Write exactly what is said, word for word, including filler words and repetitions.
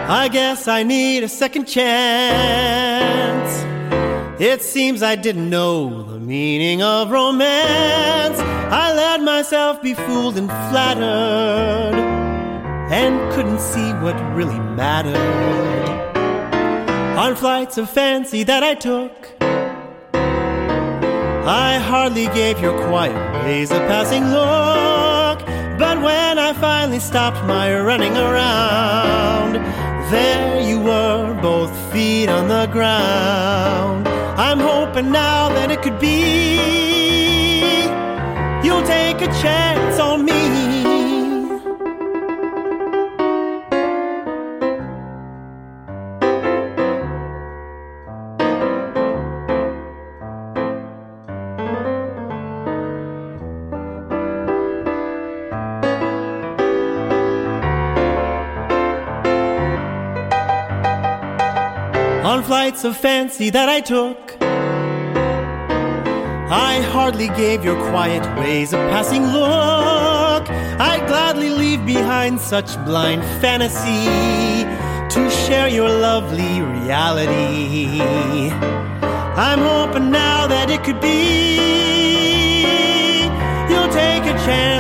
I guess I need a second chance. It seems I didn't know the meaning of romance. I let myself be fooled and flattered, and couldn't see what really mattered. On flights of fancy that I took, I hardly gave your quiet ways a passing look. But when I finally stopped my running around, there you were, both feet on the ground. I'm hoping now that it could be you'll take a chance on me. On flights of fancy that I took, I hardly gave your quiet ways a passing look. I'd gladly leave behind such blind fantasy to share your lovely reality. I'm hoping now that it could be you'll take a chance